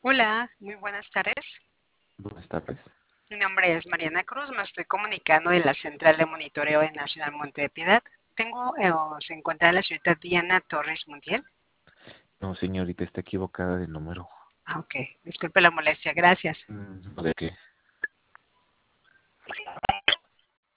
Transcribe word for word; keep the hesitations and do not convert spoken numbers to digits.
Hola, muy buenas tardes. Buenas tardes. Mi nombre es Mariana Cruz, me estoy comunicando de la Central de Monitoreo de Nacional Monte de Piedad. Tengo, eh, o se encuentra la señorita Diana Torres Montiel. No, señorita, está equivocada de número. Ah, ok, disculpe la molestia, gracias. Mm, ¿no ¿De qué?